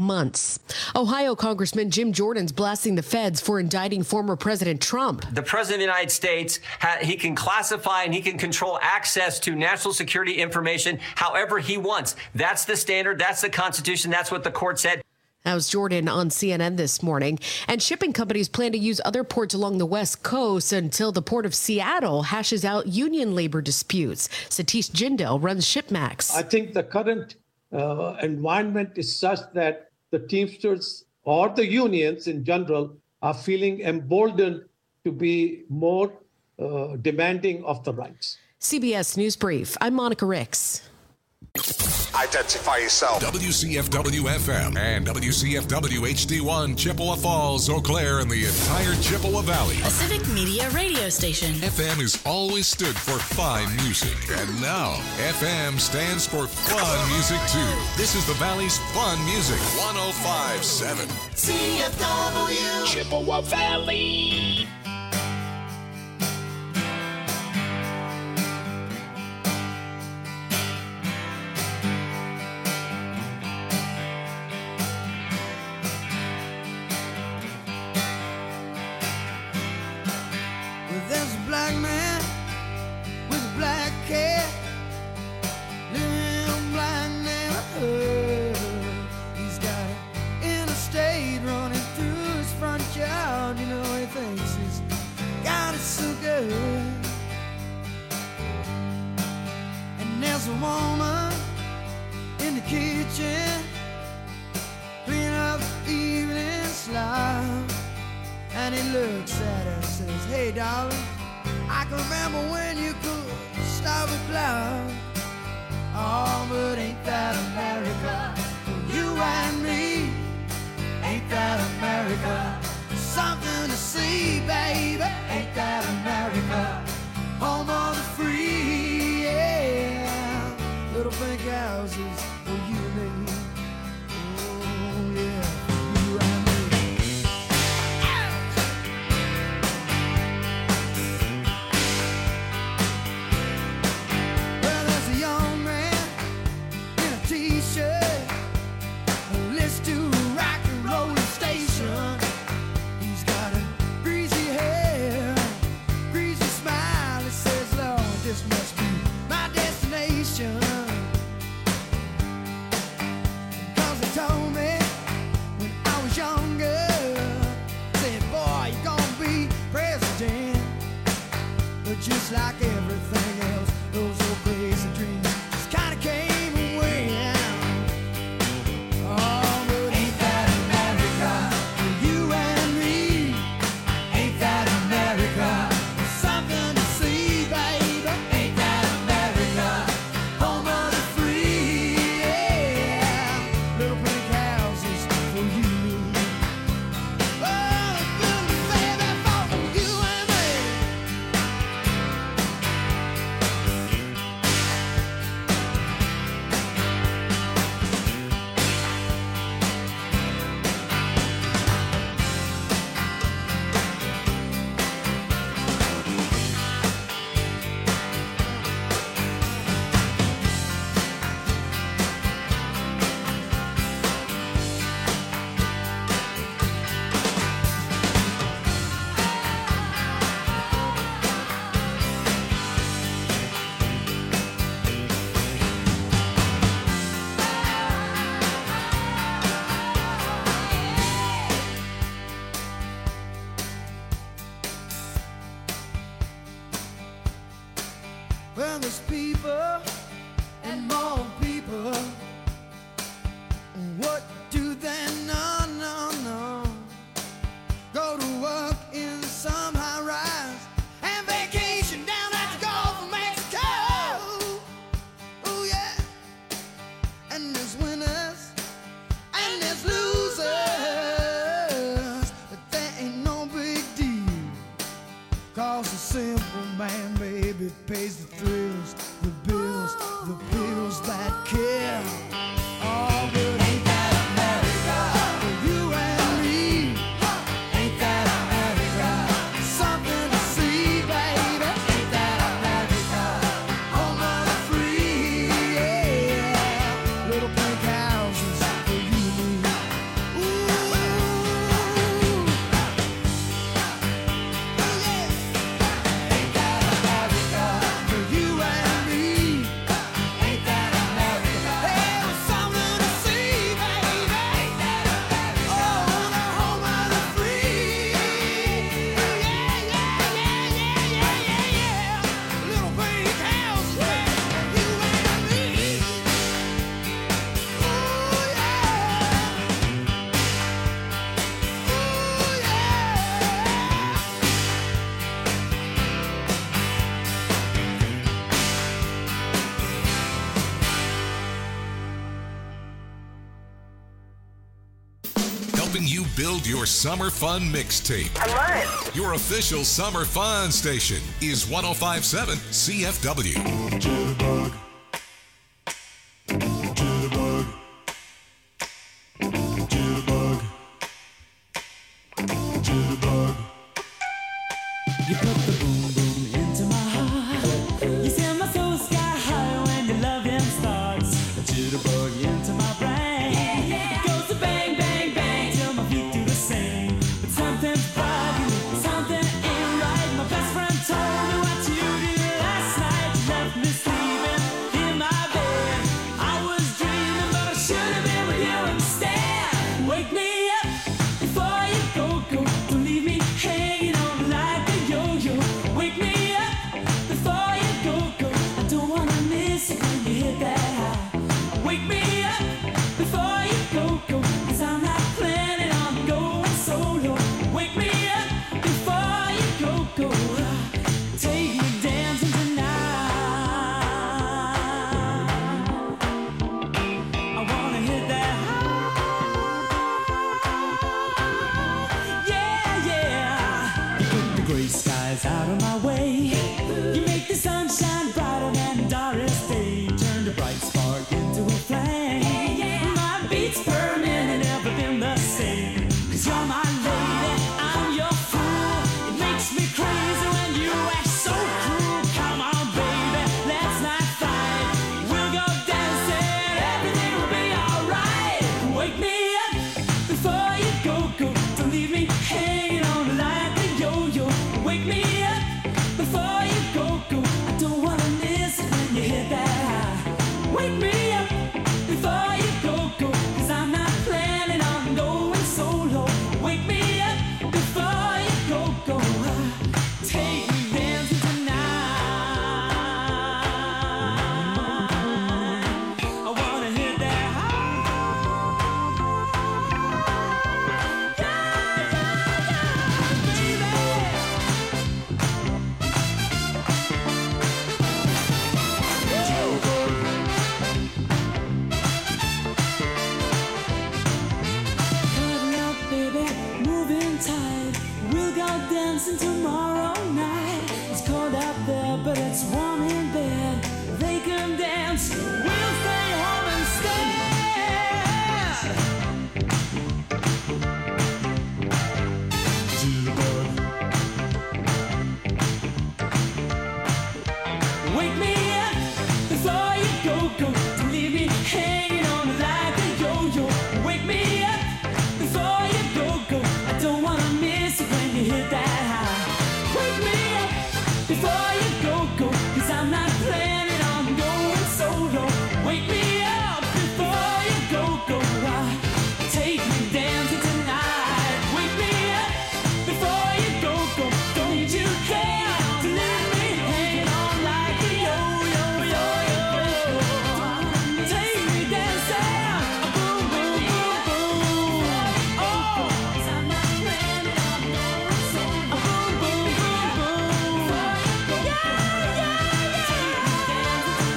months. Ohio Congressman Jim Jordan's blasting the feds for indicting former President Trump. The President of the United States, he can classify and he can control access to national security information however he wants. That's the standard. That's the Constitution. That's what the court said. That was Jordan on CNN this morning. And shipping companies plan to use other ports along the West Coast until the Port of Seattle hashes out union labor disputes. Satish Jindal runs ShipMax. I think the current environment is such that the Teamsters or the unions in general are feeling emboldened to be more demanding of the rights. CBS News Brief. I'm Monica Ricks. Identify yourself. WCFW-FM and WCFW-HD1, Chippewa Falls, Eau Claire, and the entire Chippewa Valley. A civic media radio station. FM has always stood for fine music. And now, FM stands for fun music, too. This is the Valley's fun music. 105.7. CFW. Chippewa Valley. Well, there's people and more people. What do they know? Go to work in some high rise and vacation down at the Gulf of Mexico. Oh yeah. And there's winners and there's losers, but that ain't no big deal. 'Cause the simple man, baby, pays the thrills, the bills that kill. Oh, but ain't that America? For you and me, ain't that America? Something to see, baby, ain't that America? Home of the free, yeah. Little pink houses for you and me. helping you build your summer fun mixtape. I love it. Your official summer fun station is 105.7 CFW. Jitterbug. Jitterbug. Jitterbug. Jitterbug. You put the boom boom into my heart. You send my soul sky high when your loving starts. A jitterbug into my brain. It goes to bang, bang, bang till my feet do the same. But something's bugging, something ain't right. My best friend told me what you did last night. You left me sleeping in my bed. I was dreaming, but I should have been with you instead. Wake me up before you go. Don't leave me hanging on like a yo-yo. Wake me up before you go. I don't wanna miss it when you hit that high. Wake me up before you go. 'Cause I'm not planning on going solo. Wake me up before you go. Take me dancing tonight. I wanna hit that high. Yeah, yeah. You put the gray skies out of my way. You make the sunshine brighter than Doris Day. Turn the bright spark into a flame. My beats per minute never been the same. 'Cause you're my lady, I'm your fool. It makes me crazy when you act so cruel. Come on, baby, let's not fight. We'll go dancing, everything will be alright. Wake me up before you go. Don't leave me hanging on like a yo-yo. Wake me up before you go. I don't wanna miss it when you hit that high. Wake me up before you go. 'Cause I'm not planning on going solo. Wake me up before you go. Take me dancing tonight. I wanna hit that high. Cuddle up, baby, moving tight. We'll go dancing tomorrow night. It's cold out there, but it's warm in bed. They can dance, we'll stay home instead. Jitterbug. Wake me up before you go. Don't leave me hanging on like a yo-yo. Wake me up before you go. I don't wanna miss it when you hit that high. Wake me up before you go. 'Cause I'm not planning on going solo. Wake me up before you go. Take me dancing tonight. Wake me up before you go. Don't you care to leave me hanging on like a yo-yo. Take me dancing, boom, boom, boom, boom. Oh, 'cause I'm not planning on going solo. Boom, boom, boom, boom. Yeah, yeah, yeah. Take me dancing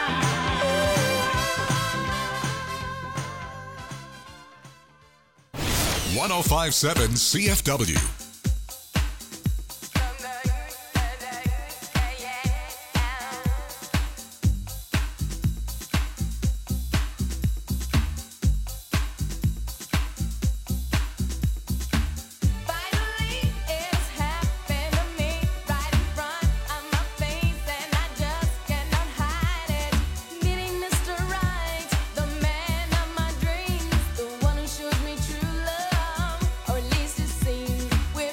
tonight. 105.7 CFW. Finally, it's happened to me right in front of my face, and I just cannot hide it. Meeting Mr. Right, the man of my dreams, the one who showed me true love, or at least it seems. We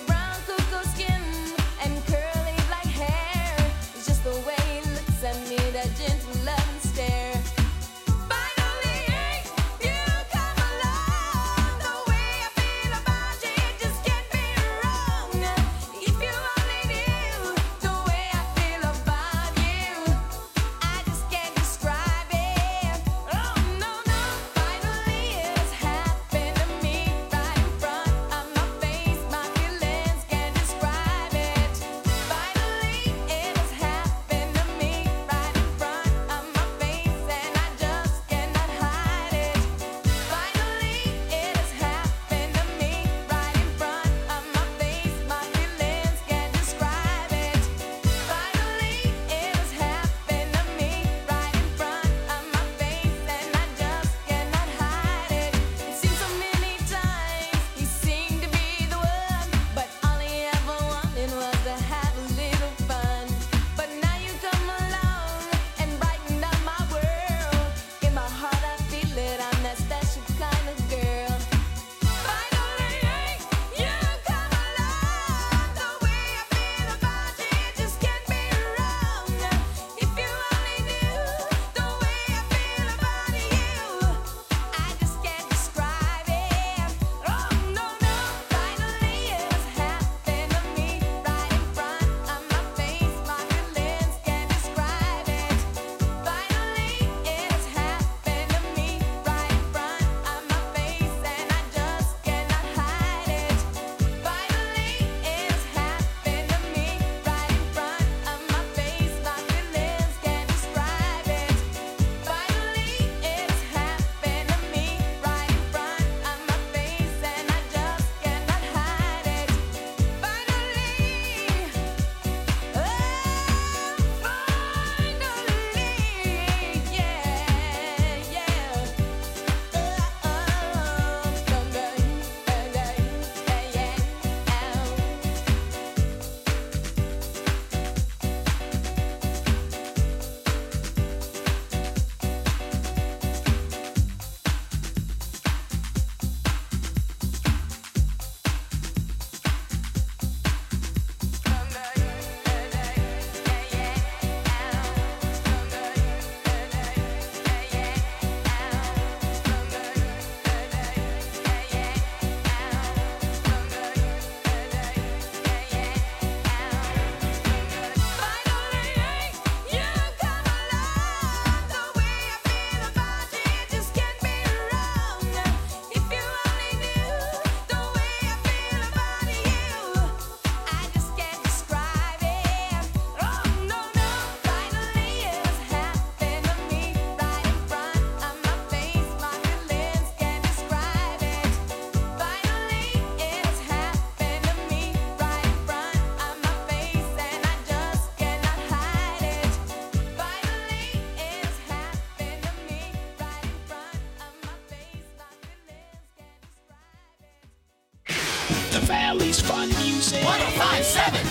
Valley's Fun Music. 1057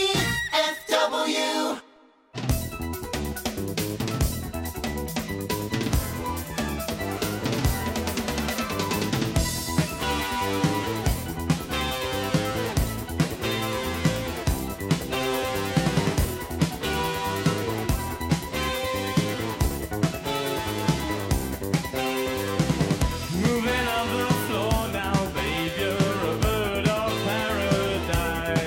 CFW. Moving on the floor now, babe, you're a bird of paradise.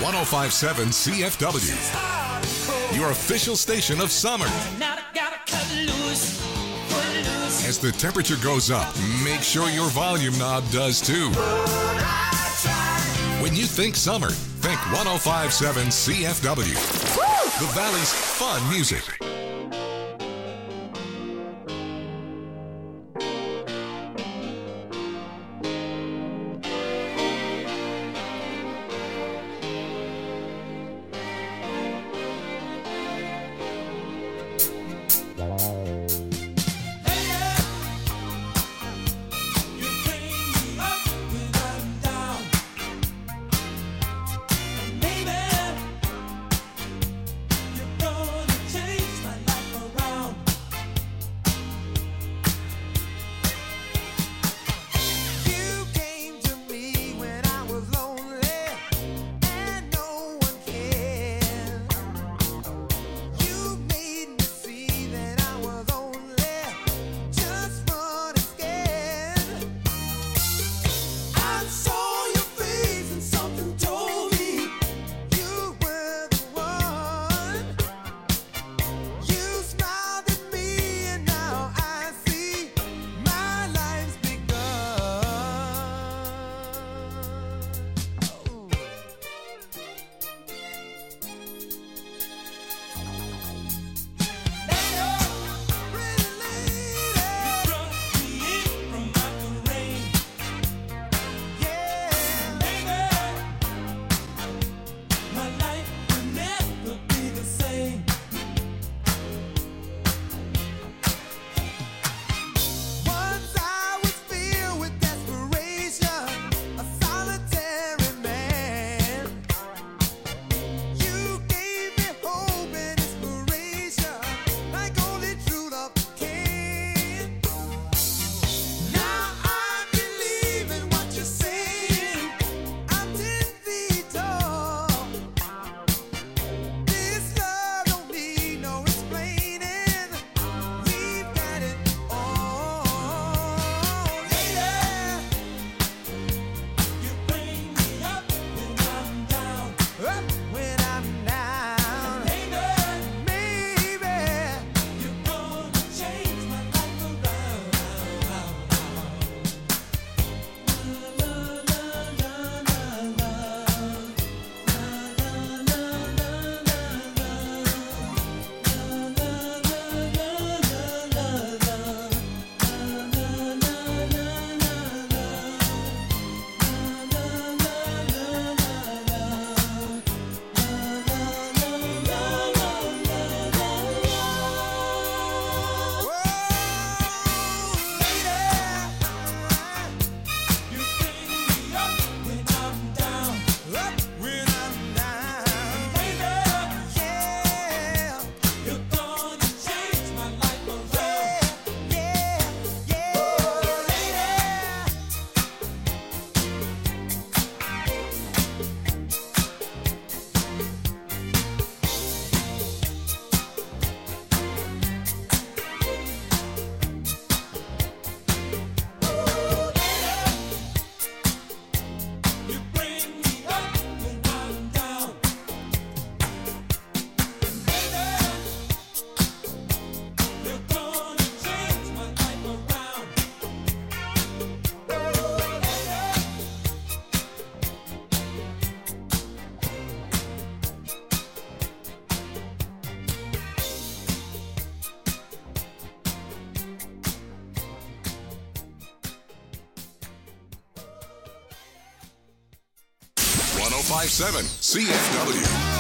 1057 CFW, your official station of summer. As the temperature goes up, make sure your volume knob does too. When you think summer, think 1057 CFW, the Valley's fun music. .57 CFW.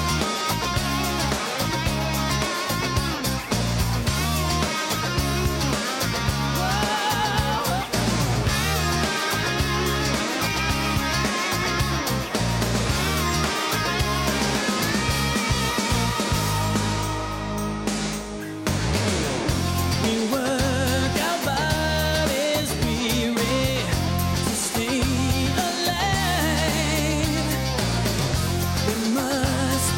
Must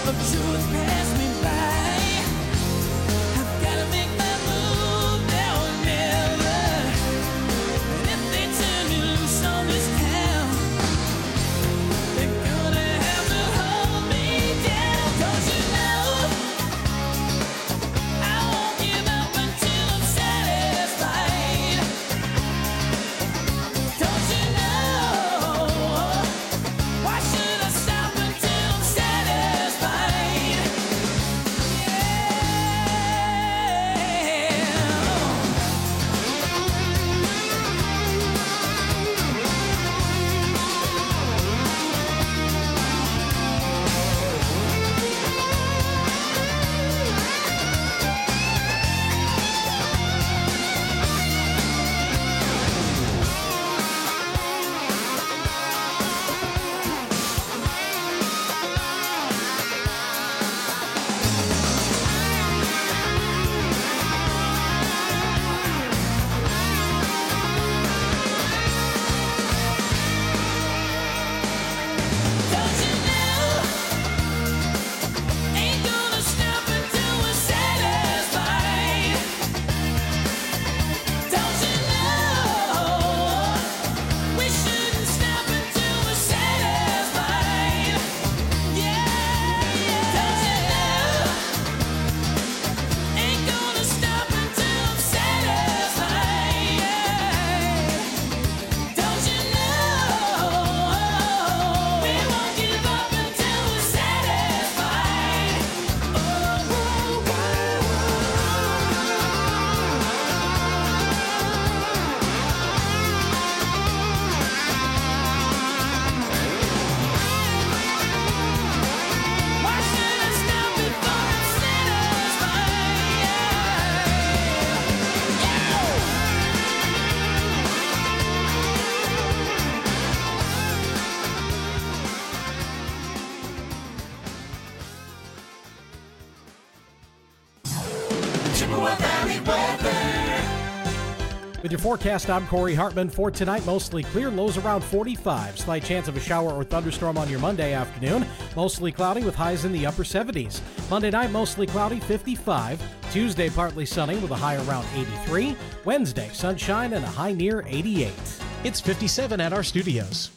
With your forecast, I'm Corey Hartman. For tonight, mostly clear, lows around 45. Slight chance of a shower or thunderstorm on your Monday afternoon. Mostly cloudy with highs in the upper 70s. Monday night, mostly cloudy, 55. Tuesday, partly sunny with a high around 83. Wednesday, sunshine and a high near 88. It's 57 at our studios.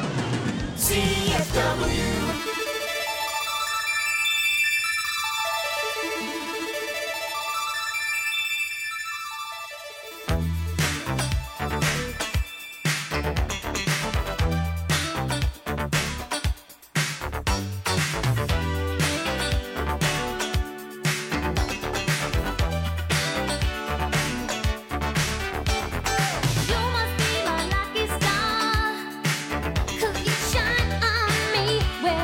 CFW. Well,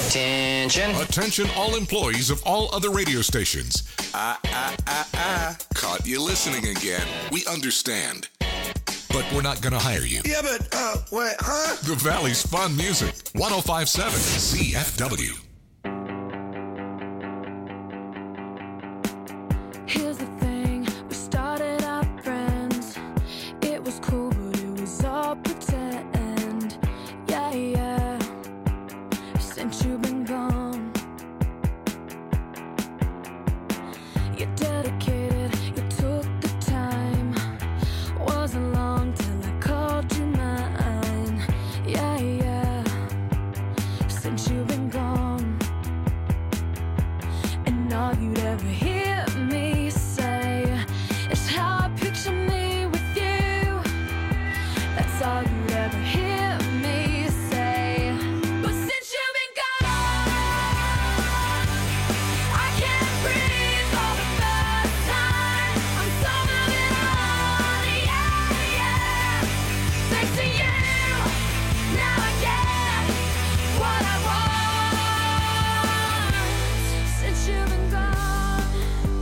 Attention. Attention all employees of all other radio stations. Caught you listening again. We understand. But we're not going to hire you. Yeah, but, wait, huh? The Valley's Fun Music. 105.7 CFW. Here's the thing, we started out friends. It was cool, but it was all pretend. Yeah, yeah. Since you've been gone, you're dedicated, you took the time. Wasn't long till I called you mine. Yeah, yeah. Since you've been gone, and all you'd ever hear me say is how I picture me with you. That's all you'd ever hear me say. But since you've been gone, I can't breathe for the first time. I'm so moving on, yeah, yeah. Thanks to you, now I get what I want. Since you've been gone,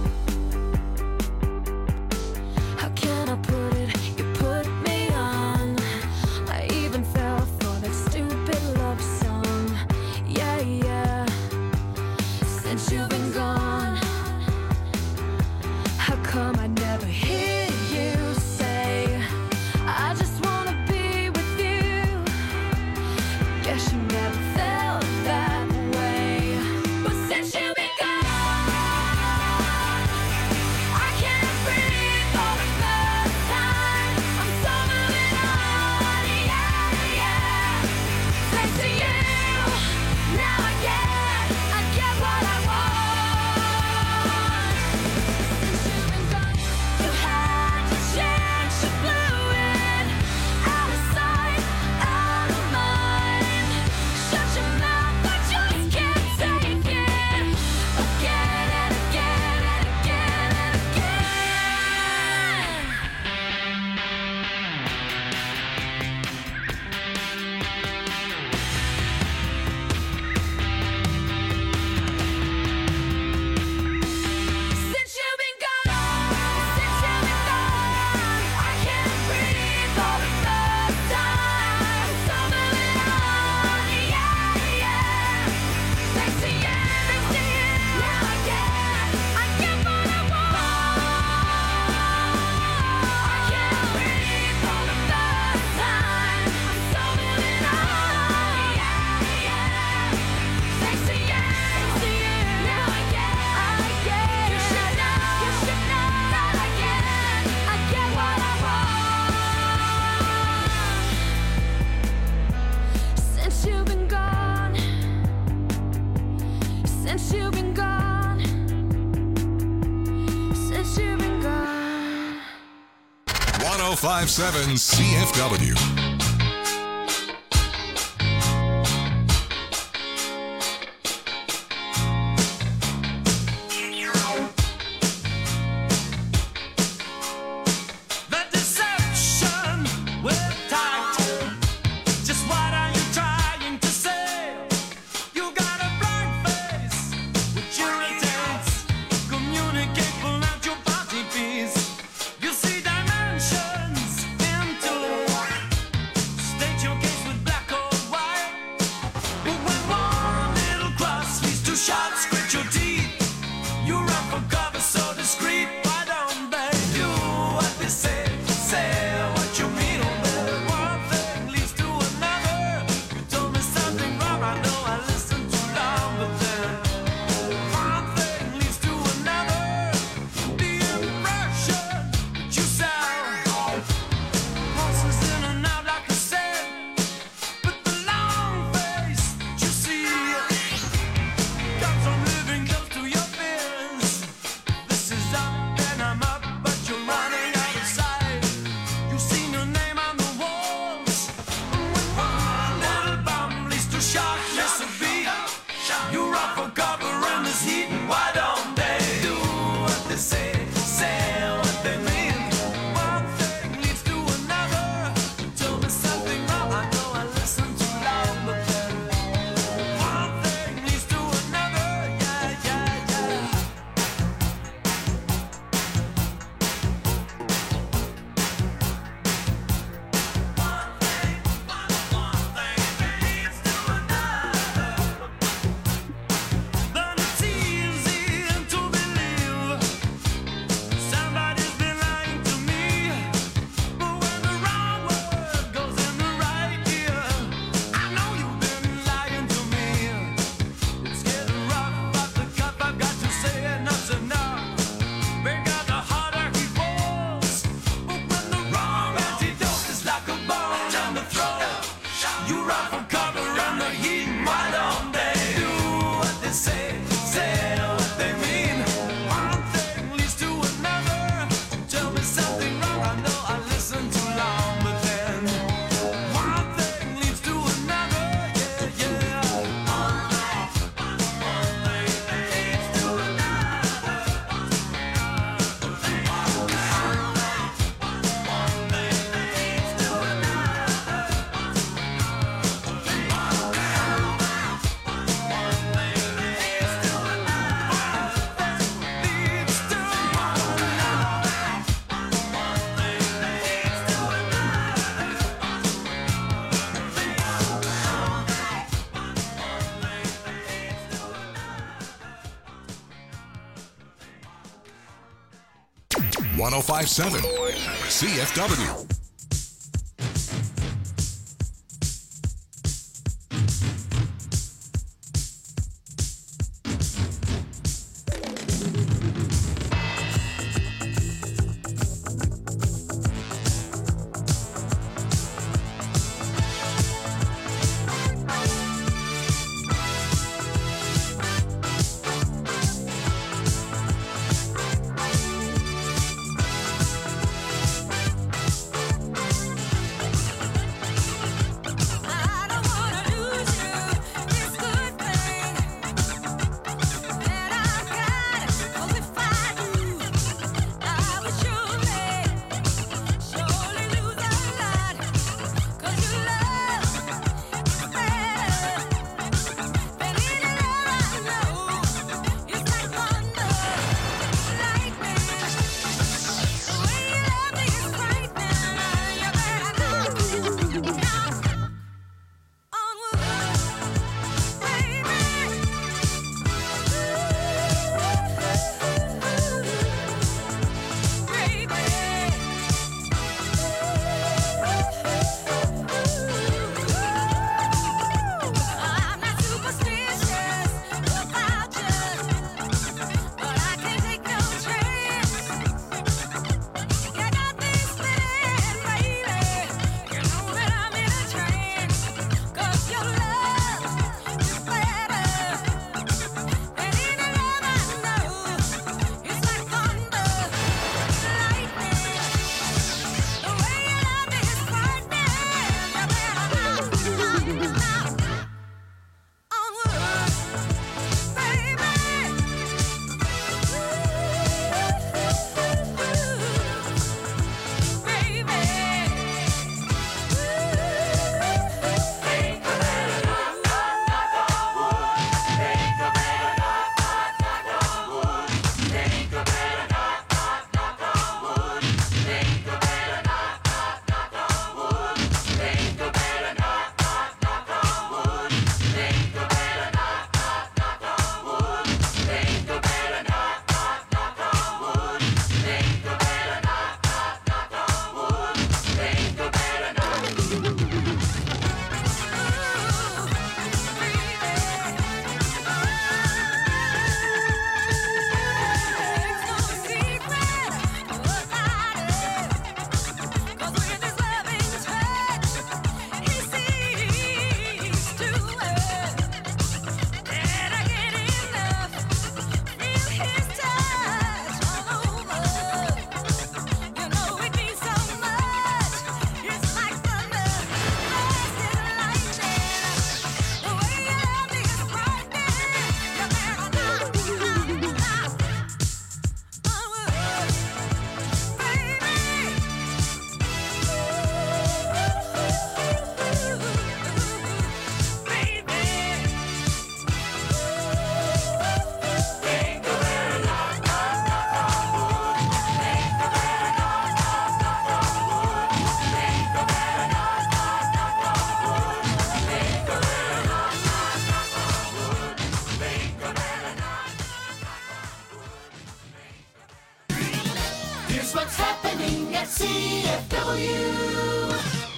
how can I put it? You put me on. I even fell for that stupid love song. Yeah, yeah. Since you've been gone, how come I never hear you say, I just wanna be with you? Guess you never felt that way. But since you've been gone, I can't breathe for the first time. I'm so moving on, yeah, yeah. Thanks to you, now I get what I want. Since you've been gone, you had your chance, you blew it. Out of sight, out of mind. Shut your mouth, I just can't take it. Again and again and again and again. Since you've been gone, I can't breathe for the first time. So moving on, yeah, yeah. Thanks to you, now I get what I want. I can't breathe for the first time. I'm so moving on, yeah, yeah. Thanks to you, now I get. You should know that I get what I want. Since you've been gone, since you've been gone, since you've been gone. 105.7 CFW. The deception with tight. Just what are you trying to say? You got a blind face, which irritates. Communicate, pull out your body piece. You see dimensions into 1057 CFW. Here's what's happening at CFW.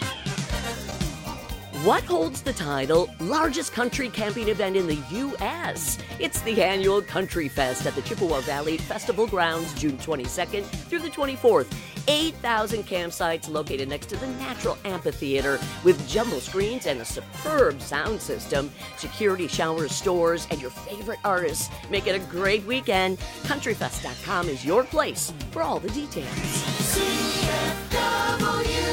What holds the title largest country camping event in the U.S.? It's the annual Country Fest at the Chippewa Valley Festival Grounds, June 22nd through the 24th. 8,000 campsites located next to the Natural Amphitheater with jumbo screens and a superb sound system. Security showers, stores, and your favorite artists make it a great weekend. CountryFest.com is your place for all the details. CFW.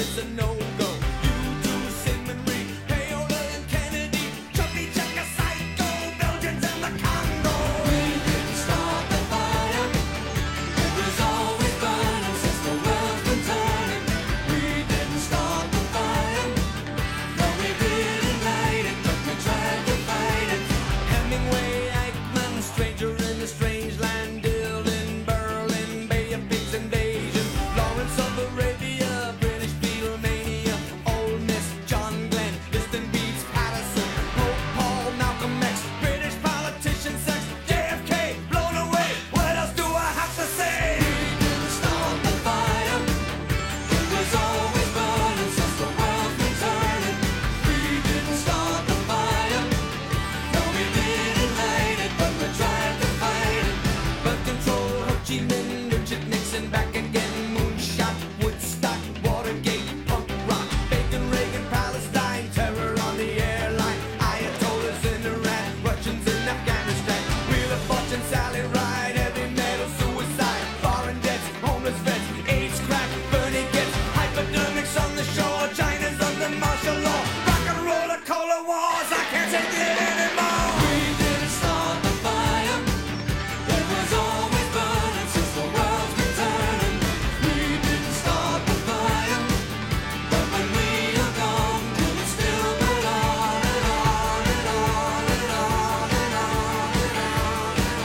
it's a no-go. You do Simon Reed, Paola and Kennedy, Chubby Checker, Psycho, Belgians and the Congo. We didn't start the fire. It was always burning since the world's been turning. We didn't start the fire. No, we didn't light it, but we tried to fight it. Hemingway, Eichmann, stranger in a strange land, Dylan, Berlin, Bay of Pigs invasion, Lawrence of Arabia, British Beatlemania, Ole Miss, John Glenn, Liston Beats, Patterson, Pope Paul, Malcolm X, British politician, sex, JFK, blown away. What else do I have to say? We didn't start the fire. It was always burning since the world's been turning. We didn't start the fire. No, we didn't light it, but we tried to fight it. But control, Ho Chi Minh, Richard Nixon, back again, moonshot, Woodstock, Watergate, punk rock, Bacon, Reagan, Palestine, terror on the airline, Ayatollahs in Iran, Russians in Afghanistan, Wheel of Fortune, Sally Ride, heavy metal, suicide, foreign debts, homeless vets, AIDS, crack, Bernie gets, hypodermics on the shore, China's under martial law, rock and roller, cola wars, I can't take it anymore. We didn't start the fire. It was always burning since the world's been turning. We didn't start the fire, but when we are gone, will it still burn on and on and on and on and on and on and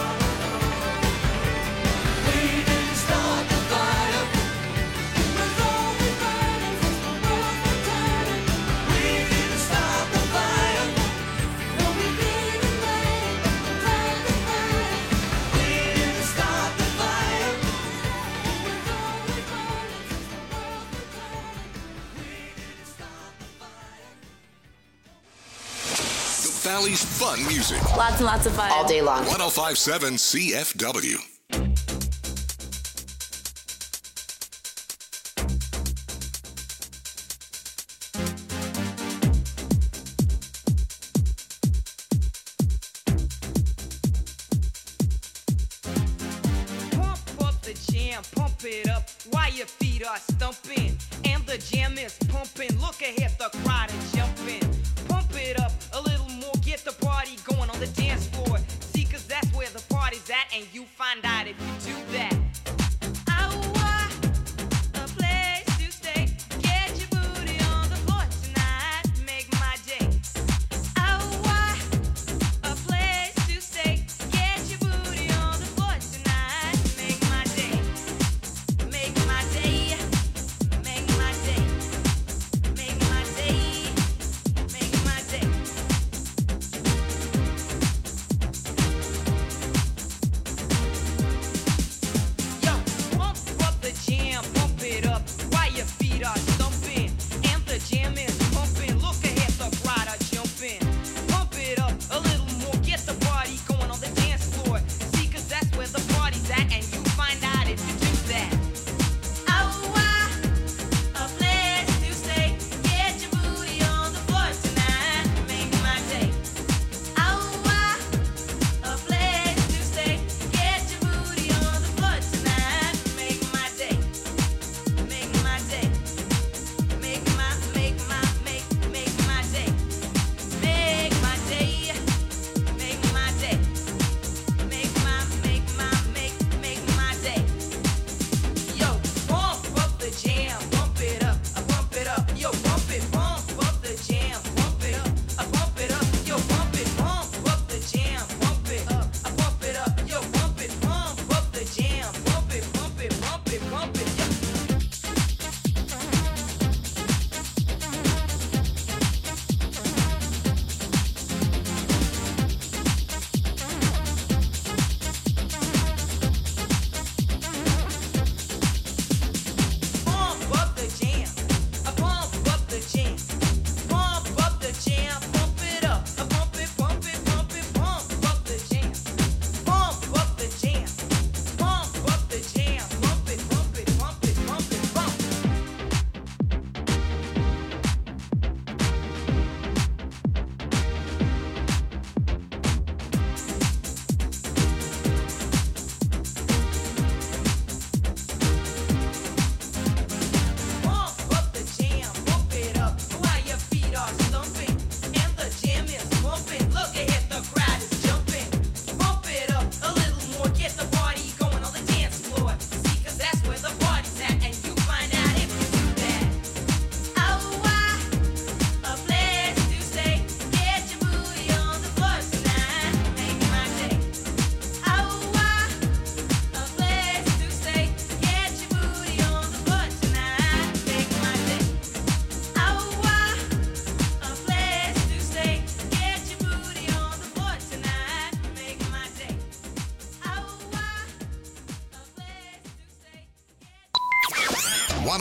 on? We didn't start the fire. It was always burning since the world's been turning. We didn't start the fire. No, we didn't light it, but we tried to fight it. We didn't start the fire. It was always burning since the world's been turning. We didn't start the fire. The Valley's fun music. Lots and lots of fun. All day long. 1057 CFW. Pump up the jam, pump it up while your feet are stumping. And the jam is pumping. Look ahead, the crowd is jumping. Pump it up a little more, get the party going on the dance floor. See, cause that's where the party's at, and you find out if you do that. I want a place to stay. Get your booty on the floor tonight. Make my day. I want a place to stay. Get your booty on the floor tonight. Make my day. Make my day. Make my day. Make my day.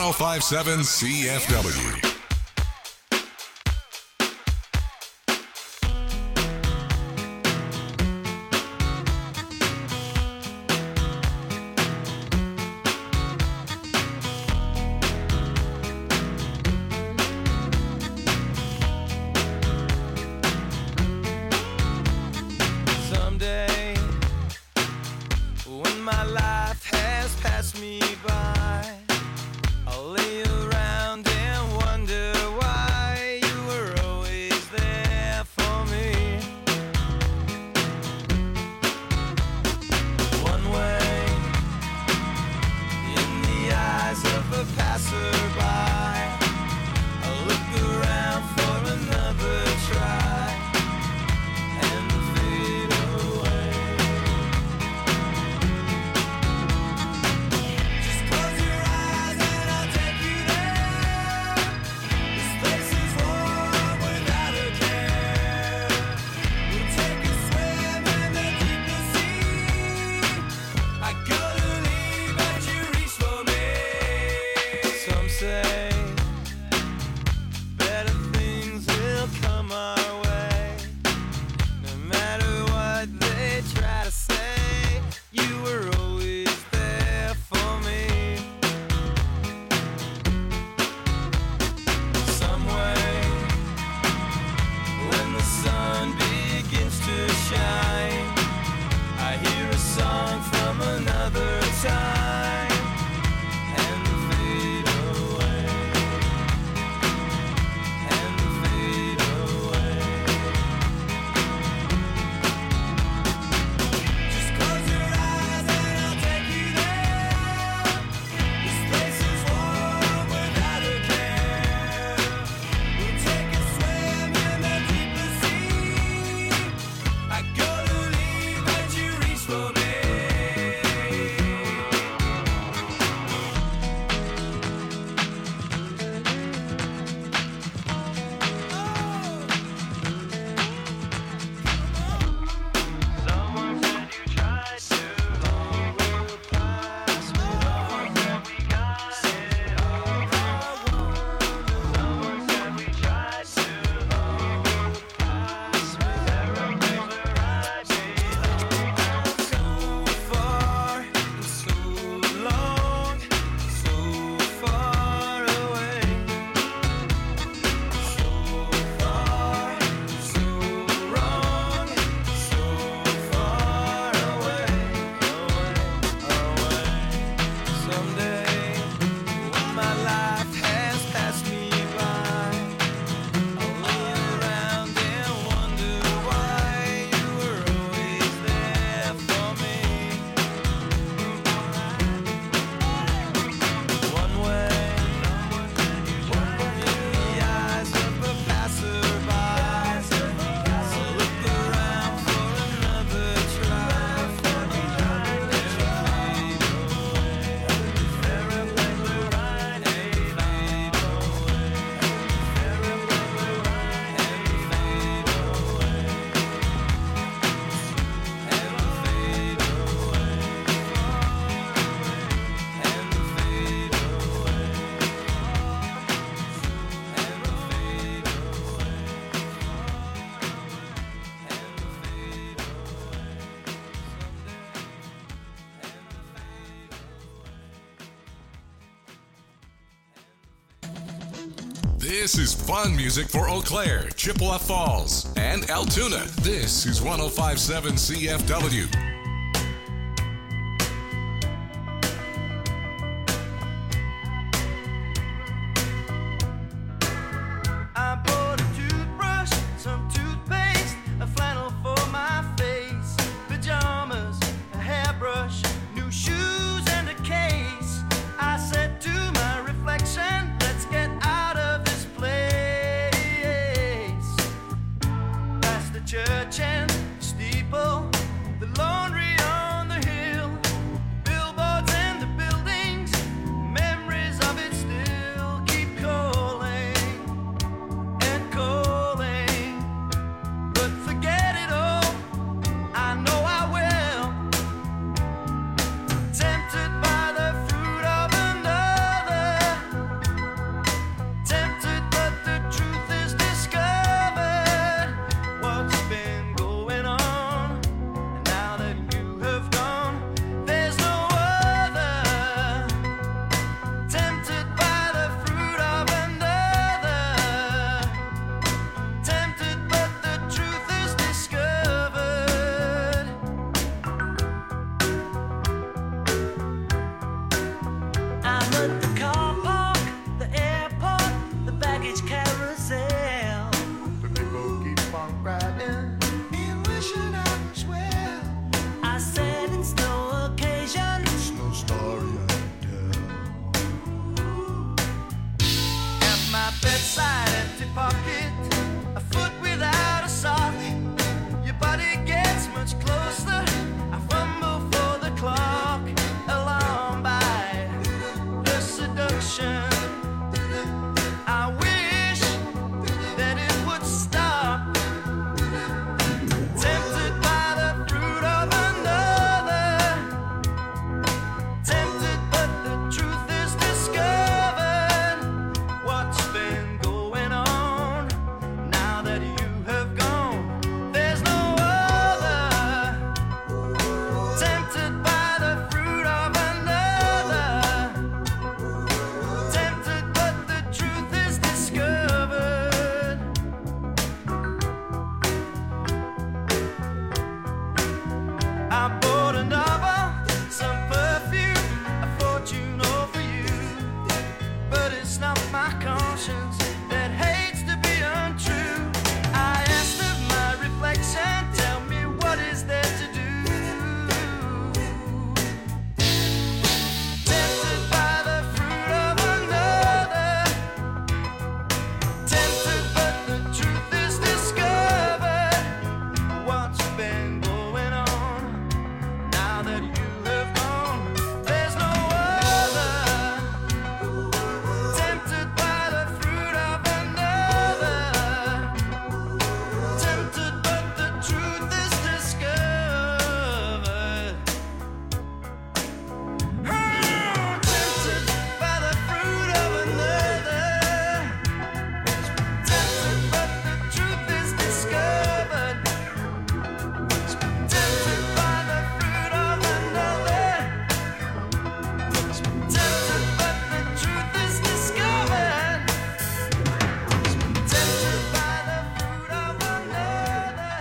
1057 CFW. Someday, when my life has passed me by, I'll lay around and wonder why you were always there for me. One way, in the eyes of a passerby, I'll look around for another try and fade away. Just close your eyes and I'll take you there. This place is warm without a care. We'll take a swim in the deepest sea. I gotta leave but you reach for me. Some say better things will come our way. No matter what they try to say, you were always there for me. Some way, when the sun begins to shine, I hear a song from another time and fade away, and fade away. Just close your eyes and I'll take you there. This place is warm without a care. We'll take a swim in the deepest sea. I gotta leave but you reach for me. Someone said you tried too long to pass me. Someone said we got it all wrong. Someone said we tried too long to pass me. Everything but right belong. So far and so long, so far away. So far, so wrong, so far away, away. Someday, when my life has passed me by, I'll lay around and wonder why you were always there for me. One way, in the eyes of a passerby, I'll look around for another try and fade away. Everything we're right and fade away. Everything we're right and fade away. And fade away. And fade away. This is fun music for Eau Claire, Chippewa Falls, and Altoona. This is 1057 CFW. I bought a toothbrush, some toothpaste, a flannel for my face, pajamas, a hairbrush, new shoes, and a case. I said to my reflection, let's get out of this place. Past the church and the steeple, the lone bedside empty pocket, a foot without a sock. Your body gets much closer. I fumble for the clock, alarmed by the seduction. I wish that it would stop. Tempted by the fruit of another. Tempted, but the truth is discovered. What's been going on now that you have gone? There's no other. Tempted by the fruit of another. Tempted, but the truth is discovered. I bought a novel, some perfume, a fortune all for you. But it's not my conscience that hates to be untrue. I asked of my reflection, tell me what is there to do. Tempted by the fruit of another. Tempted, but the truth is discovered. What's been going on now that you have gone? There's no other. Tempted by the fruit of another. Tempted, but the truth is discovered. Tempted by the fruit of another. Tempted, but the truth is discovered. Tempted by the fruit of another. Tempted, but the truth is discovered. Tempted by the fruit of another.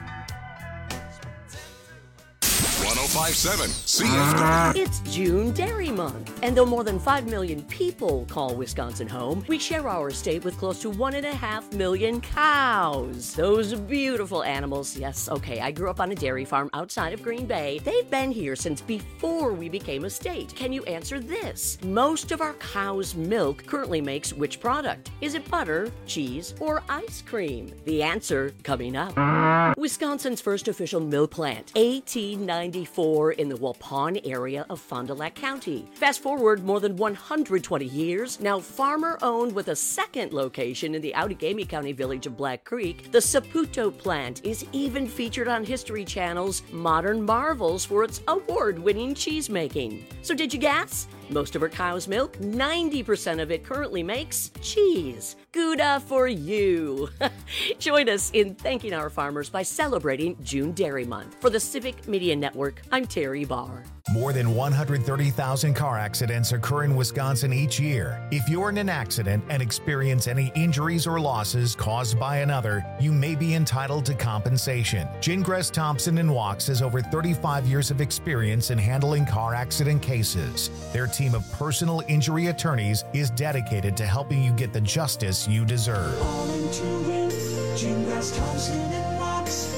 1057 CFW. It's June Dairy Month, and though more than 5 million people call Wisconsin home, we share our state with close to 1.5 million cows. Those beautiful animals. Yes, okay, I grew up on a dairy farm outside of Green Bay. They've been here since before we became a state. Can you answer this? Most of our cow's milk currently makes which product? Is it butter, cheese, or ice cream? The answer coming up. Wisconsin's first official milk plant, 1894, in the Waupun area of Fond du Lac County. Fast forward more than 120 years, now farmer-owned with a second location in the Outagamie County village of Black Creek, the Saputo plant is even featured on History Channel's Modern Marvels for its award-winning cheese making. So did you guess? Most of our cow's milk, 90% of it currently makes cheese. Gouda for you. Join us in thanking our farmers by celebrating June Dairy Month. For the Civic Media Network, I'm Terry Barr. More than 130,000 car accidents occur in Wisconsin each year. If you're in an accident and experience any injuries or losses caused by another, you may be entitled to compensation. Gingras Thompson & Walks has over 35 years of experience in handling car accident cases. Their team of personal injury attorneys is dedicated to helping you get the justice you deserve. All into it, Gingras Thompson & Walks,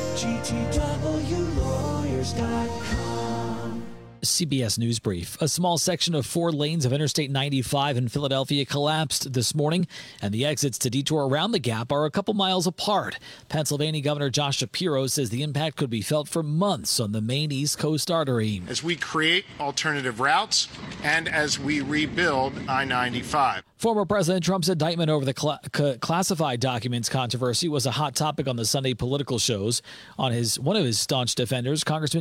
GTWlawyers.com. CBS News Brief. A small section of 4 lanes of Interstate 95 in Philadelphia collapsed this morning, and the exits to detour around the gap are a couple miles apart. Pennsylvania Governor Josh Shapiro says the impact could be felt for months on the main East Coast artery. As we create alternative routes and as we rebuild I-95. Former President Trump's indictment over the classified documents controversy was a hot topic on the Sunday political shows. On one of his staunch defenders, Congressman